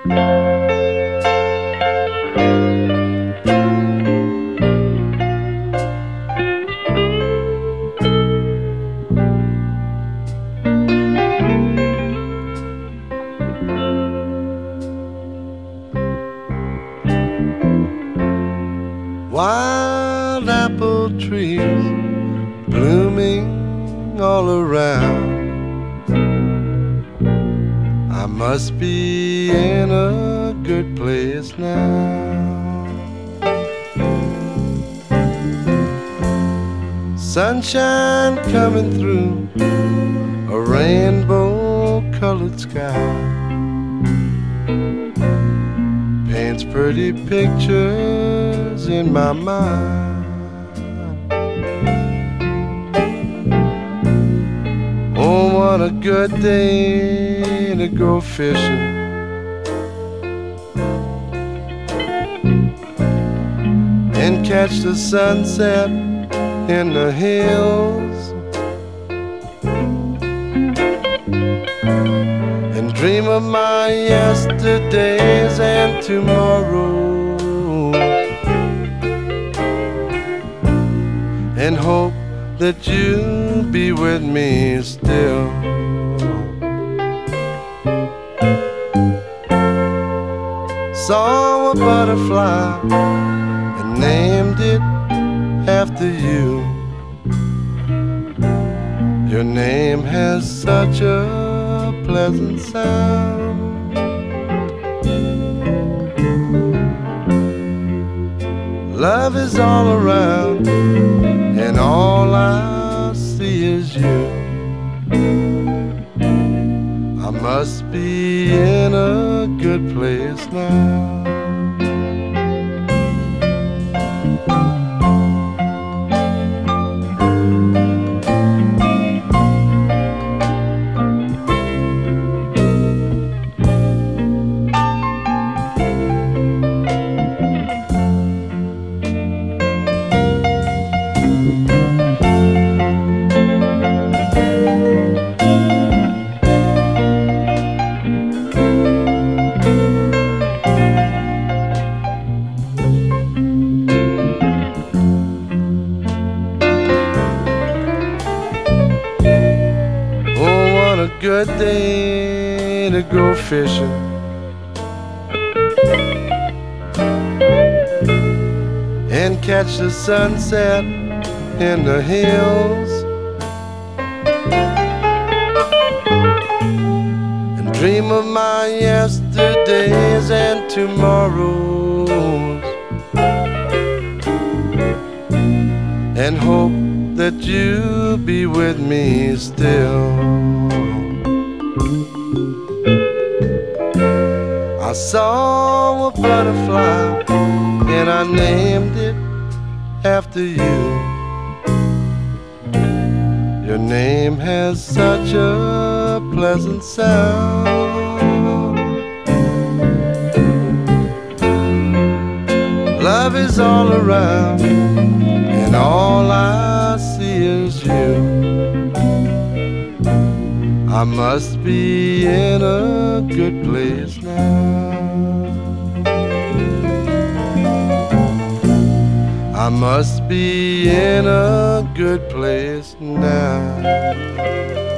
Wild apple trees blooming all around. I must be in a good place now. Sunshine coming through a rainbow-colored sky paints pretty pictures in my mind. Oh, what a good day to go fishing. And catch the sunset in the hills. And dream of my yesterdays and tomorrows. And hope that you'll be with me still. Saw a butterfly and named it after you. Your name has such a pleasant sound. Love is all around, and all I see is you. I must be in a good place now. Good day to go fishing. And catch the sunset in the hills. And dream of my yesterdays and tomorrows. And hope that you'll be with me still. I saw a butterfly and I named it after you. Your name has such a pleasant sound. Love is all around, and all I see is you. I must be in a good place now. I must be in a good place now.